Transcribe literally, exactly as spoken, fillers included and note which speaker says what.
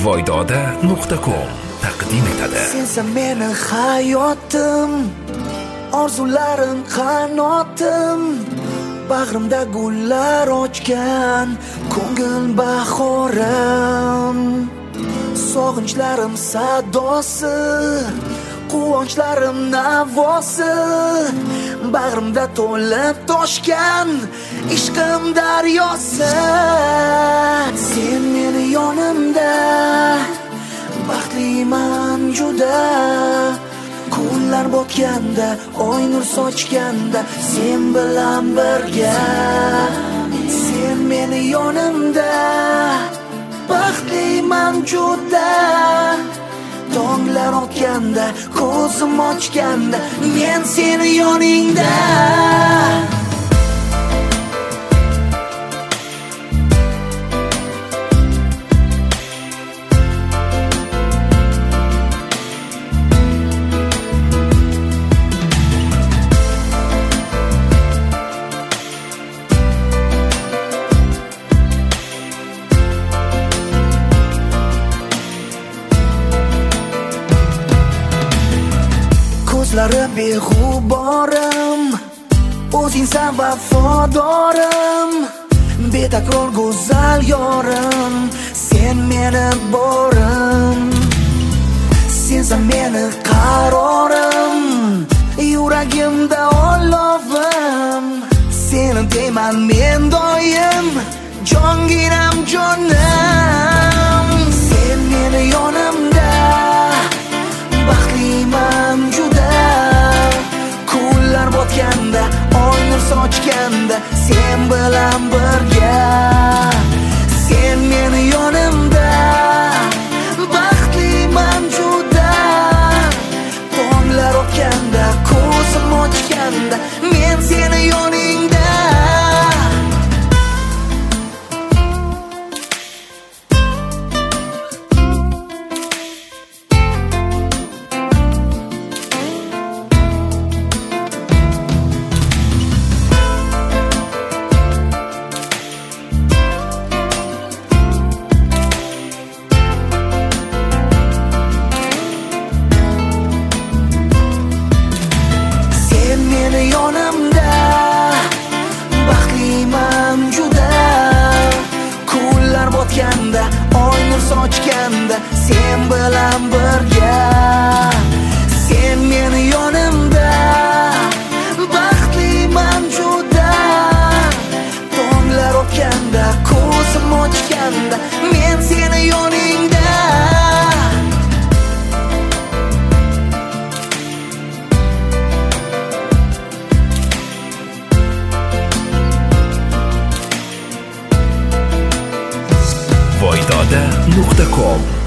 Speaker 1: voydoda nuqta com taqdim etadi.
Speaker 2: Sensan meni hayotim, orzularim qanotim, bag'rimda gullar ochgan ko'ngil bahorim. Sog'inchlarim sadosi, quvonchlarim navosi, bag'rimda to'lib toshgan ishqim daryosi. Sen meni yonimda, baxtliman juda. Kunlar botganda, oy nur sochganda, sen bilan birga. Sen meni yonimda, baxtliman juda. Tonglar otganda, ko'zim ochganda, men seni yoningda. Ko'zlari beg'uborim, o'zingsan vafodorim, betakror go'zal yorim, sen meni borim. Sensan meni qarorim, yuragimda olovim, seni deyman men doim, jonginam jonim. Sen meni yonimda, baxtliman juda. Kunlar botganda, oy nur sochganda, sen bilan birga. Sen meni yonimda, baxtliman juda. Tonglar otganda, ko'zim ochganda, men seni yoningda. Yonimda, baxtliman juda. Kunlar botganda, oy nur sochganda, sen bilan birga. Sen meni yonimda, baxtliman juda. Tonglar otganda, ko'zim ochganda, men seni yoningda.
Speaker 1: voydoda nuqta com